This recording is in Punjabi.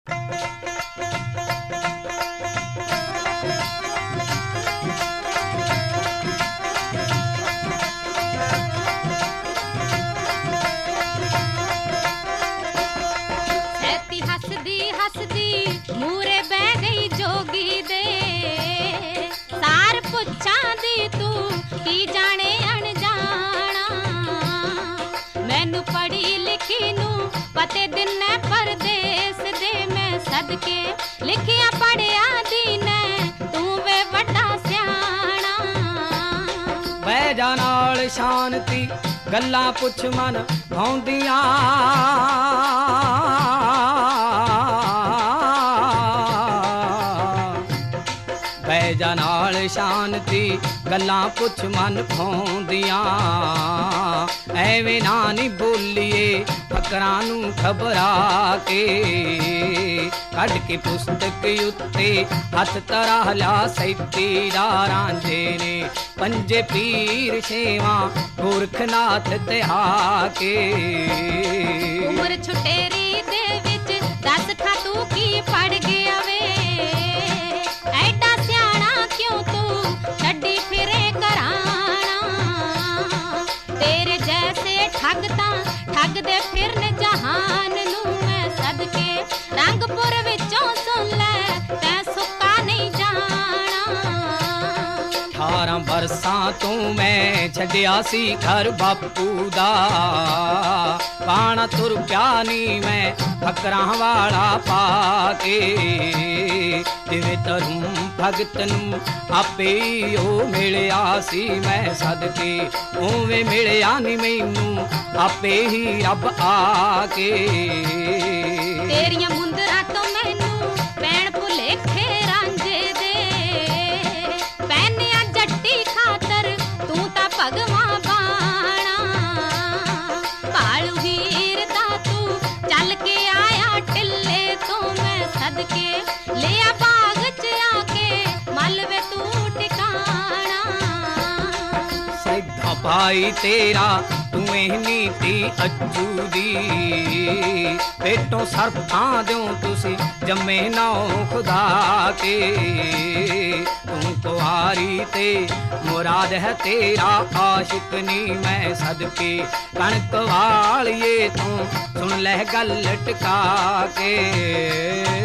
ਮੂਰੇ ਬਹਿ ਗਈ ਜੋਗੀ ਦੇ ਸਾਰ ਪੁੱਛਾਂ ਦੀ ਤੂੰ ਕੀ ਜਾਣੇ ਅਣਜਾਣਾ ਮੈਨੂੰ ਪੜ੍ਹੀ ਲਿਖੀ ਨੂੰ ਪਤੇ ਦਿਨੇ ਪਰਦੇਸ ਦੇ ਮੈਂ ਸਦਕੇ ਲਿਖਿਆ ਪੜਿਆ ਦੀਨੇ ਤੂੰ ਵੇ ਵੱਡਾ ਸਿਆਣਾ ਬਹਿ ਜਾ ਨਾਲ ਸ਼ਾਂਤੀ ਗੱਲਾਂ ਪੁੱਛ ਮਨ ਭਾਉਂਦੀਆਂ ਜਾ ਨਾਲ ਸ਼ਾਂਤੀ ਗੱਲਾਂ ਪੁੱਛ ਮਨ ਭਾਉਂਦੀਆਂ ਐਵੇਂ ਨਾ ਨੀ ਬੋਲੀਏ ਫਕਰਾਂ ਨੂੰ ਖਬਰਾ ਕੇ ਕੱਢ ਕੇ ਪੁਸਤਕ ਉੱਤੇ ਹੱਥ ਧਰਾ ਲਿਆ ਸੈਤੀ ਦਾ ਰਾਂਝੇ ਨੇ ਪੰਜੇ ਪੀਰ ਛੇਵਾਂ ਗੋਰਖਨਾਥ ਤੇ ਆ ਕੇ ਉਮਰ ਛੁਟੇਰੀ ਦੇ ਵਿੱਚ ਦੱਸ ਠਾ ਤੂੰ ਕੀ ਪੜ ਗਿਆ ਵੇ ਐਡਾ ਸਿਆਣਾ ਕਿਉਂ ਤੂੰ ਛੱਡੀ ਫਿਰੇ ਘਰਾਣਾ ਤੇਰੇ ਜੈਸੇ ਠੱਗ ਤਾਂ ਠੱਗਦੇ ਫਿਰਨ ਜਹਾਨ ਨੂੰ ਮੈਂ ਸਦਕੇ ਰੰਗਪੁਰ ਵਿੱਚੋਂ ਸੁਣ ਲੈ ਤੈਂ ਸੁੱਕਾ ਨਹੀਂ ਜਾਣਾ 18 ਬਰਸਾਂ ਤੋਂ ਮੈਂ ਛੱਡਿਆ ਸੀ ਘਰ ਬਾਪੂ ਦਾ ਪਾਣਾ ਤੁਰ ਪਿਆ ਨੀ ਮੈਂ ਫਕਰਾਂ ਵਾਲਾ ਪਾ ਕੇ ਜਿਵੇਂ ਤਰੂੰ ਭਗਤ ਨੂੰ ਆਪੇ ਉਹ ਮਿਲਿਆ ਸੀ ਮੈਂ ਸਦਕੇ ਉਵੇਂ ਮਿਲਿਆ ਨੀ ਮੈਨੂੰ ਆਪੇ ਹੀ ਰੱਬ ਆ ਕੇ ਤੇਰੀਆਂ ਮੁੰਦਰਾਂ ਤੋਂ ਮੈਨੂੰ ਪੈਣ ਭੁਲੇਖੇ ਰਾਂਝੇ ਦੇ ਪੈਨਿਆ ਜੱਟੀ ਖਾਤਰ ਤੂੰ ਤਾਂ ਭਗਵਾਂ ਬਾਣਾ ਭਾਲੂ ਹੀਰ ਦਾ ਤੂੰ ਚੱਲ ਕੇ ਆਇਆ ਢਿੱਲੇ ਤੋਂ ਮੈਂ ਸਦਕੇ ਲਿਆ ਬਾਗ ਚ ਆ ਕੇ ਮਲਵੇ ਤੂੰ ਟਿਕਾਣਾ ਸਿੱਧਾ ਭਾਈ ਤੇਰਾ ਤੂੰ ਇਹ ਨੀਤੀ ਅੱਜੂ ਦੀ ਪੇਟੋਂ ਸਰਫਾਂ ਦਿਓ ਤੁਸੀਂ ਜੰਮੇ ਨਾਉ ਖੁਦਾ ਕੇ ਤੂੰ ਕੁਆਰੀ ਤੇ ਮੁਰਾਦ ਹੈ ਤੇਰਾ ਆਸ਼ਿਕ ਨੀ ਮੈਂ ਸਦਕੇ ਕਣਕ ਵਾਲੀਏ ਤੂੰ ਸੁਣ ਲੈ ਗੱਲ ਟਕਾ ਕੇ